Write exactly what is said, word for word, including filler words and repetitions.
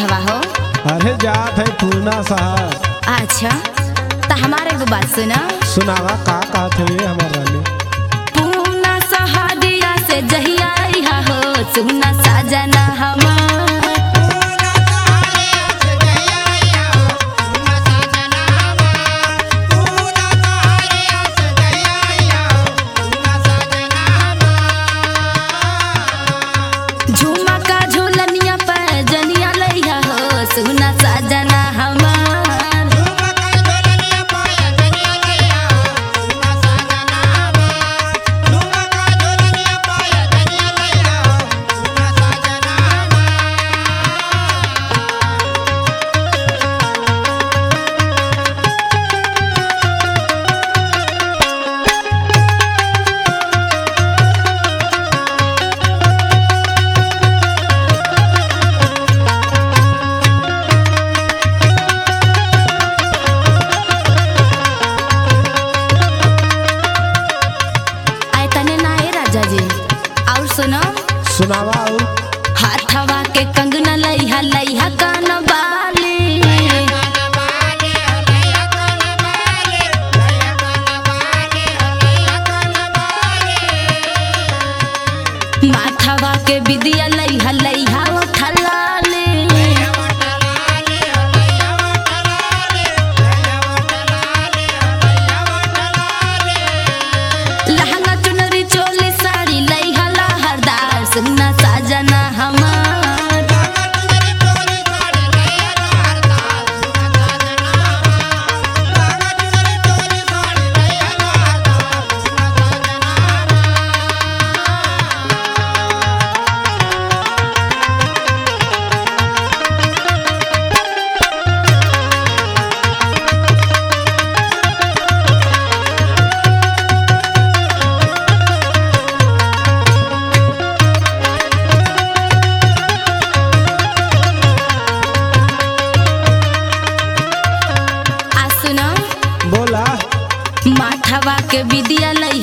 हवा हो? अरे जात है पूना साहब। अच्छा तो हमारे को बात सुना। सुनावा का कहत है हमार रानी। पूना सहादिया से जहिया आइहा हो सुना साजना हमार। झूमा का झूलनिया पर जनिया लइहा हो सुना साजना हमार। और सुनो सुनावा और हाथवा के कंगना लइहा लइहा कान बाली। माथवा के बिदिया लइहा लइहा उठलाली। लहंगा चुनरी चोली साड़ी लइहा लहरदार सुना साजना हमार। बोला माथवा के बिदिया लइहा